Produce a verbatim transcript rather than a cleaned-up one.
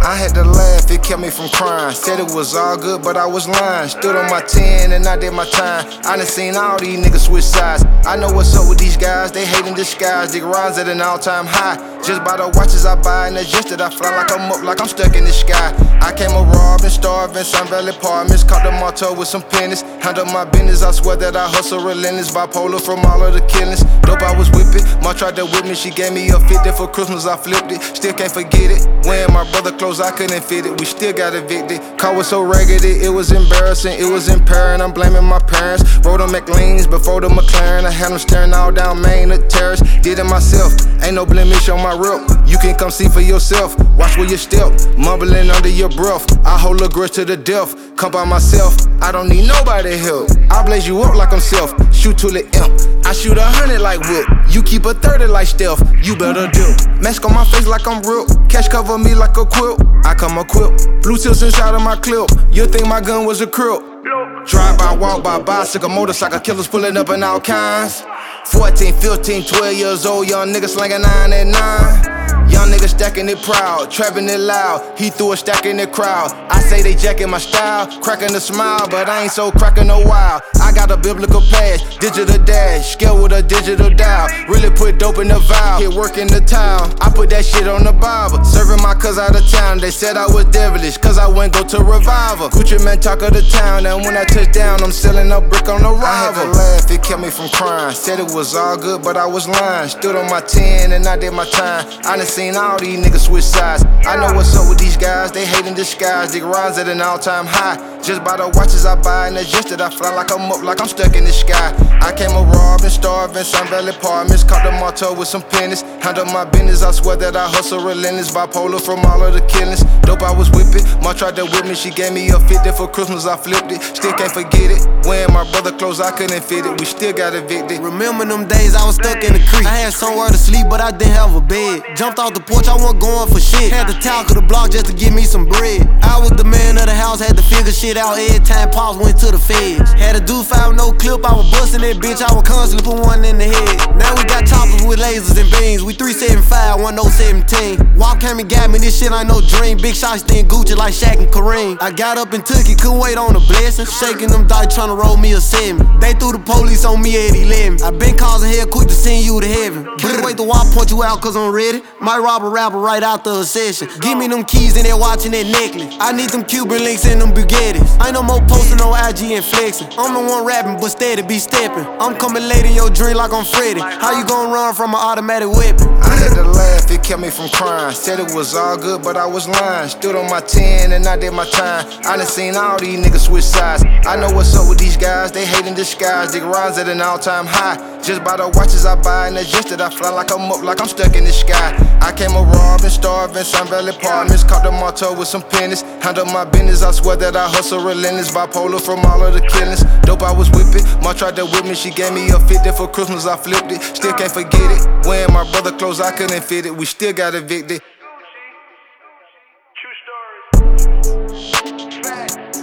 I had to laugh, it kept me from crying. Said it was all good, but I was lying. Stood on my ten and I did my time. I done seen all these niggas switch sides. I know what's up with these guys, they hate in disguise. Dig rhymes at an all-time high. Just by the watches I buy and the jets that I fly like I'm up, like I'm stuck in the sky. I came a robbing, starving, Sun Valley apartments. Caught the motto with some pennies. Handle my business, I swear that I hustle relentless. Bipolar from all of the killings. Dope I was whipping, Ma tried to whip me. She gave me a fifty for Christmas, I flipped it. Still can't forget it. Wearing my brother clothes, I couldn't fit it. We still got evicted. Car was so raggedy, it was embarrassing. It was impairing, I'm blaming my parents. Rode them McLeans before the McLaren. I had them staring all down Main, the terrace. Did it myself, ain't no blemish on my rep. You can come see for yourself. Watch where you step, mumbling under your breath. I hold a grudge to the death. Come by myself, I don't need nobody help. I blaze you up like I'm self. Shoot till it imp. I shoot a hundred like Whip. You keep a thirty like Stealth. You better do. Mask on my face like I'm real. Cash cover me like a quilt. I come equipped. Blue tips inside of my clip. You think my gun was a crib? Drive by, walk by, bicycle, motorcycle, killers pulling up in all kinds. fourteen, fifteen, twelve years old, young niggas slanging nine at nine. Young niggas stacking it proud, trapping it loud. He threw a stack in the crowd. I say they jacking my style, cracking a smile, but I ain't so cracking no while. I got a biblical pass, digital dash, scale with a digital dial. Really put dope in the vial, hit work in the town. I put that shit on the Bible. Serving my cuz out of town, they said I was devilish, cause I went go to revival. Gucci man talk of the town, and when I touch down, I'm selling a brick on the rival. I had to laugh, it kept me from crying. Said it was all good, but I was lying. Stood on my ten and I did my time. I done seen all these niggas switch sides. I know what's up with these guys, they hate in disguise. Dig rhymes at an all-time high. Just by the watches I buy and the jets that I fly like I'm up, like I'm stuck in the sky. I came a robbing, starving, Sun Valley apartments. Caught the motto with some pennies. Handle my business, I swear that I hustle relentless. Bipolar from all of the killings. Dope I was whipping, Ma tried to whip me. She gave me a fifty for Christmas, I flipped it. Still can't forget it. Wearing my brother clothes, I couldn't fit it. We still got evicted. Remember them days I was stuck in the creek. I had somewhere to sleep, but I didn't have a bed. Jumped off the porch, I wasn't going for shit. Had to talk to the block just to give me some bread. I was the man of the house, had to figure shit out every time Pops went to the feds. Had a do five no clip, I was busting that bitch, I was constantly put one in the head. Now we got choppers with lasers and beams. We three seventy-five, one oh seventeen. Walk came and got me, this shit ain't no dream. Big shots then Gucci like Shaq and Kareem. I got up and took it, couldn't wait on the blessing. Shaking them dice, tryna roll me a seven. They threw the police on me at eleven. I been causing hell quick to send you to heaven. Can't wait to walk, point you out cause I'm ready. Might rob a rapper right after a session. Give me them keys and they're watching that necklace. I need them Cuban links and them Bugattis. Ain't no more posting on I G and flexing. I'm the one rapping but steady be stepping. I'm coming late in your dream like I'm Freddy. How you gonna run from an automatic weapon? I had to laugh, it kept me from crying. Said it was all good, but I was lying. Stood on my ten and I did my time. I done seen all these niggas switch sides. I know what's up with these guys, they hate in disguise. Dig rhymes at an all-time high. Just by the watches I buy and the jets that I fly like I'm up, like I'm stuck in the sky. I came a robbing, starving, Sun Valley apartments. Caught the motto with some pennies. Handle my business, I swear that I hustle relentless. Bipolar from all of the killings. Dope I was whipping, Ma tried to whip me. She gave me a fifty for Christmas, I flipped it. Still can't forget it. Wearing my brother clothes, I couldn't fit it. We still got evicted. True story. Fact.